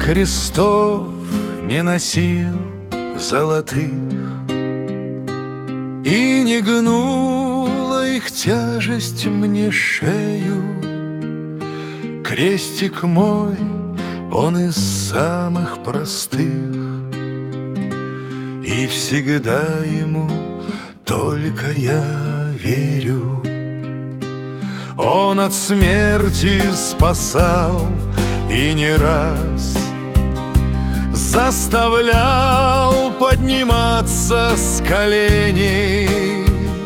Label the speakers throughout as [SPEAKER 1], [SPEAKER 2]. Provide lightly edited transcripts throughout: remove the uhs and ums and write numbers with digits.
[SPEAKER 1] крестов не носил золотых, и не гнула их тяжесть мне шею. Крестик мой, он из самых простых, и всегда ему только я верю. Он от смерти спасал и не раз заставлял подниматься с коленей.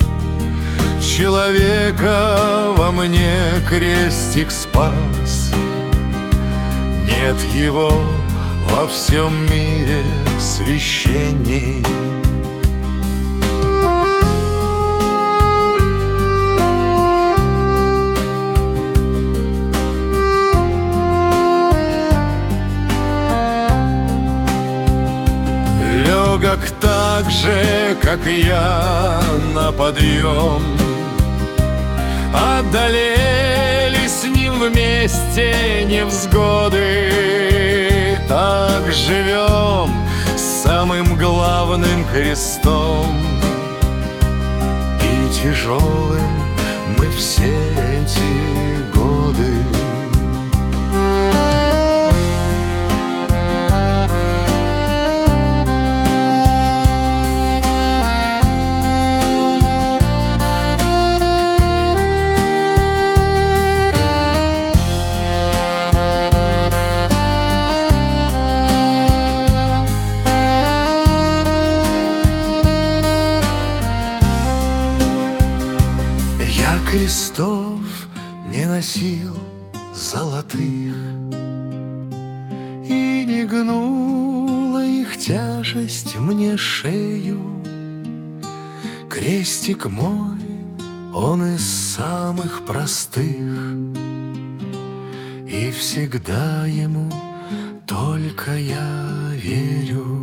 [SPEAKER 1] Человека во мне крестик спас, нет его во всем мире священней. Легок так же, как и я, на подъем, одолели с ним вместе невзгоды. Так живем с самым главным крестом, и тяжелым мы все эти годы. Крестов не носил золотых, и не гнула их тяжесть мне шею. Крестик мой, он из самых простых, и всегда ему только я верю.